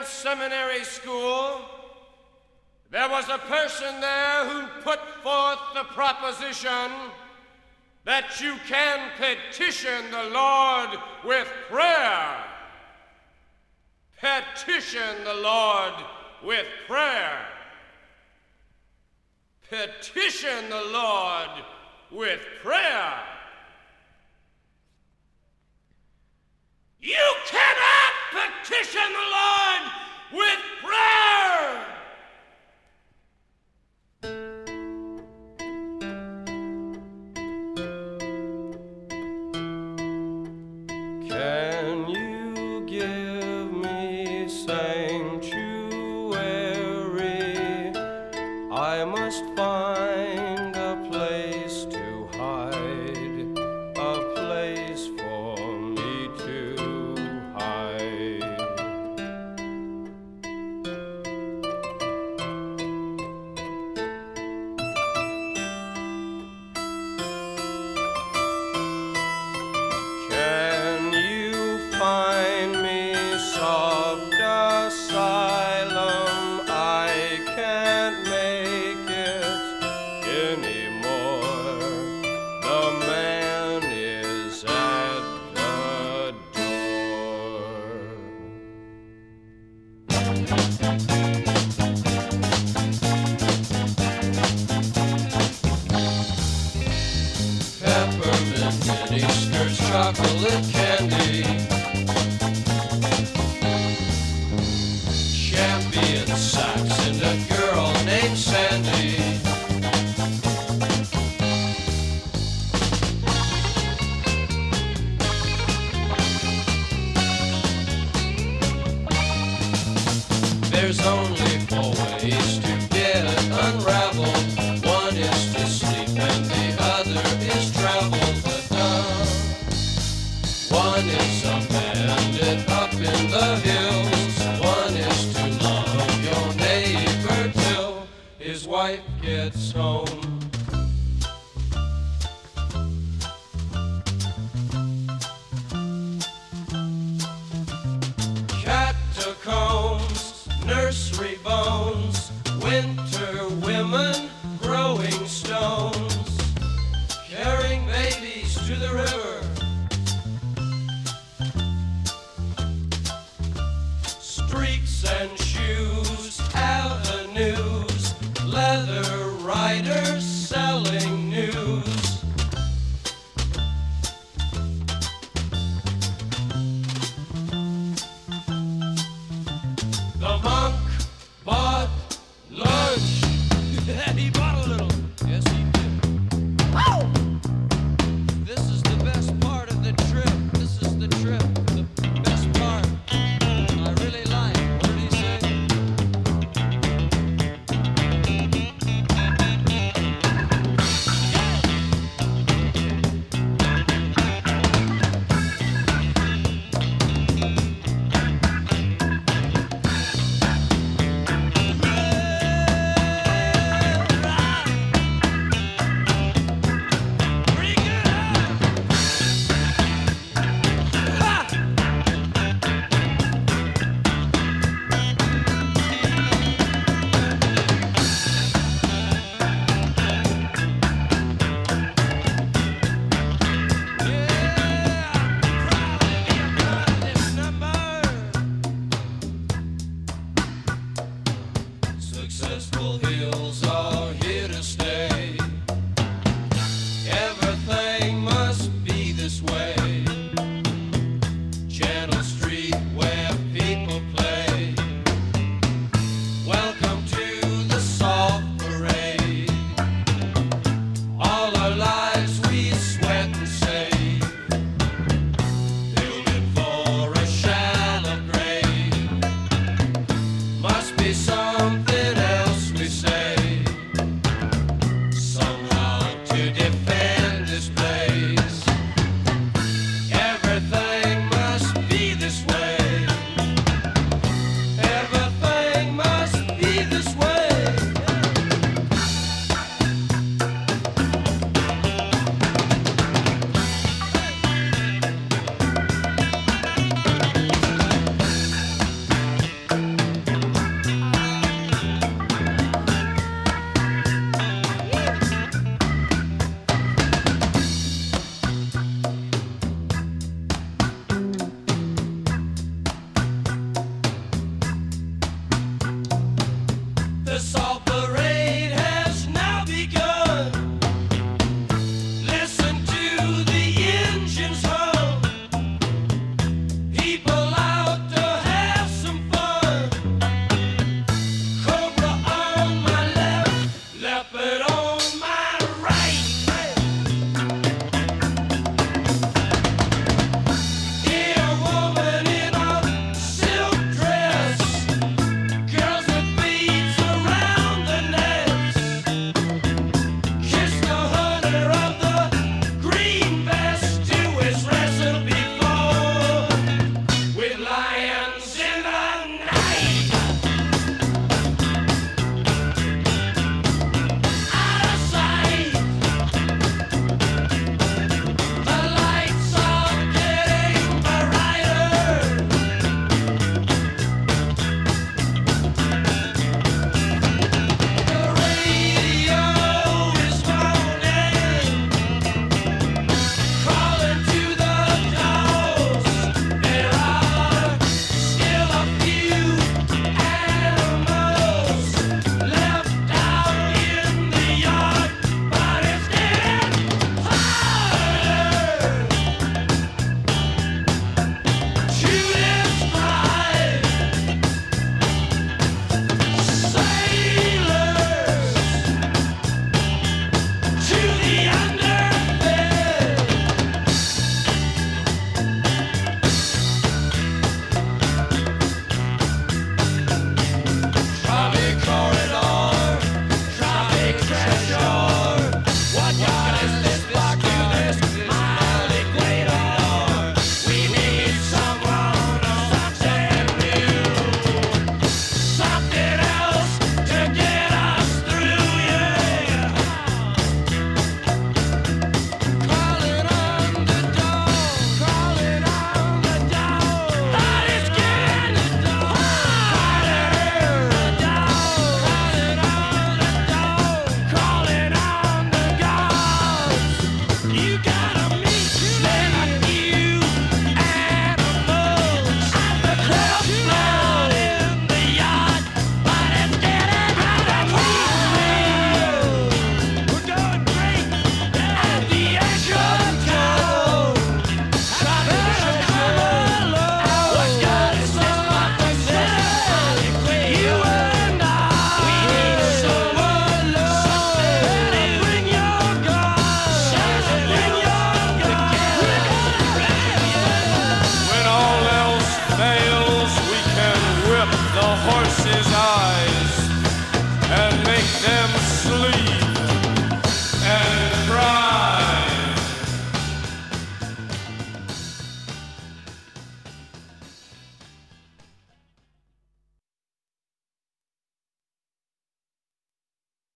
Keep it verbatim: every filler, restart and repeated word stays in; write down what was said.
Seminary School, there was a person there who put forth the proposition that you can petition the Lord with prayer. Petition the Lord with prayer. Petition the Lord with prayer. You cannot petition the Lord with prayer. Can you give me sanctuary? I must find a place to hide, a place for me to hide. Can you find me soft asylum? I can't make it anymore. The man is at the door. Peppermint mini skirts, chocolate candy, champion socks, and a girl named Sandy. There's only four ways to get unraveled. One is to sleep and the other is travel. But uh, one is a bandit up in the hills. One is to love your neighbor till his wife gets home. Catacombs, nursery bones, winter women, growing stones, carrying babies to the river, streaks and shoes, avenues, leather riders selling news. The monk bought lunch. He bought a little. Yes, he did. Oh! This is the best part of the trip. This is the trip. The best part. I really like. What did he say? Ride his eyes.